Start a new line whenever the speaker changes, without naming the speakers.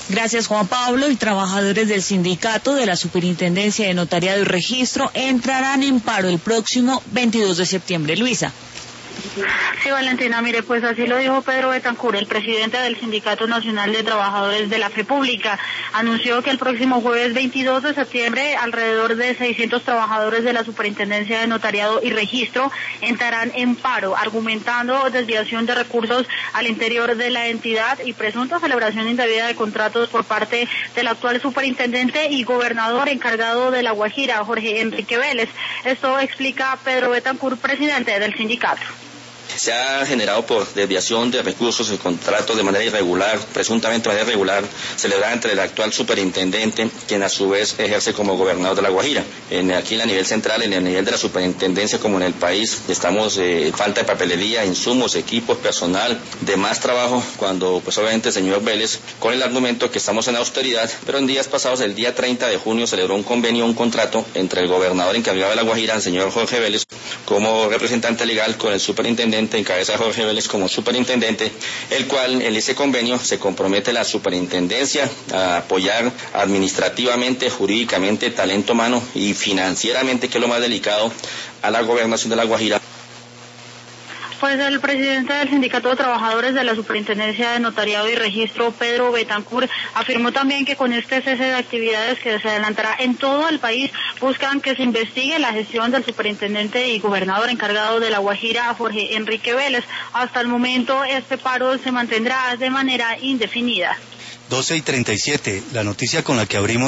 Gracias, Juan Pablo. Y trabajadores del sindicato de la Superintendencia de Notariado y Registro entrarán en paro el próximo 22 de septiembre. Luisa.
Sí, Valentina, mire, pues así lo dijo Pedro Betancur, el presidente del Sindicato Nacional de Trabajadores de la Fe Pública. Anunció que el próximo jueves 22 de septiembre alrededor de 600 trabajadores de la Superintendencia de Notariado y Registro entrarán en paro, argumentando desviación de recursos al interior de la entidad y presunta celebración indebida de contratos por parte del actual superintendente y gobernador encargado de La Guajira, Jorge Enrique Vélez. Esto explica Pedro Betancur, presidente del sindicato.
Se ha generado por desviación de recursos y contratos de manera irregular, presuntamente de manera irregular, celebrada entre el actual superintendente, quien a su vez ejerce como gobernador de La Guajira. Aquí a nivel central, en el nivel de la superintendencia como en el país, estamos falta de papelería, insumos, equipos, personal, de más trabajo, cuando pues obviamente el señor Vélez, con el argumento que estamos en austeridad, pero en días pasados, el día 30 de junio, celebró un convenio, un contrato entre el gobernador encargado de La Guajira, el señor Jorge Vélez, como representante legal con el superintendente en cabeza de Jorge Vélez como superintendente, el cual en ese convenio se compromete la superintendencia a apoyar administrativamente, jurídicamente, talento humano y financieramente, que es lo más delicado, a la gobernación de La Guajira.
Pues el presidente del Sindicato de Trabajadores de la Superintendencia de Notariado y Registro, Pedro Betancur, afirmó también que con este cese de actividades que se adelantará en todo el país, buscan que se investigue la gestión del superintendente y gobernador encargado de La Guajira, Jorge Enrique Vélez. Hasta el momento este paro se mantendrá de manera indefinida.
12:37, la noticia con la que abrimos